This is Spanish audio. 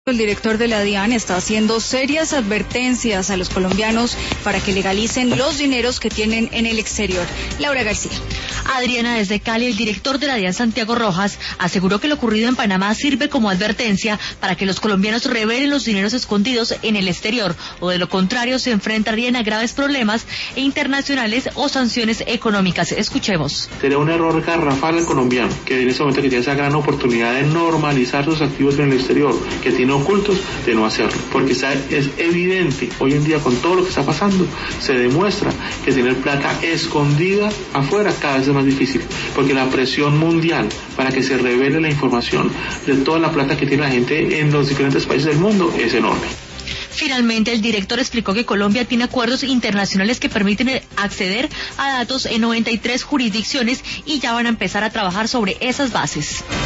El director de la DIAN está haciendo serias advertencias a los colombianos para que legalicen los dineros que tienen en el exterior. Laura García. Adriana, desde Cali, el director de la DIAN, Santiago Rojas, aseguró que lo ocurrido en Panamá sirve como advertencia para que los colombianos revelen los dineros escondidos en el exterior, o de lo contrario se enfrentarían a graves problemas internacionales o sanciones económicas. Escuchemos. Sería un error garrafal al colombiano, que en ese momento que tiene esa gran oportunidad de normalizar sus activos en el exterior, que tiene ocultos, de no hacerlo, porque es evidente, hoy en día con todo lo que está pasando, se demuestra que tener plata escondida afuera cada vez es más difícil, porque la presión mundial para que se revele la información de toda la plata que tiene la gente en los diferentes países del mundo es enorme. Finalmente, el director explicó que Colombia tiene acuerdos internacionales que permiten acceder a datos en 93 jurisdicciones y ya van a empezar a trabajar sobre esas bases.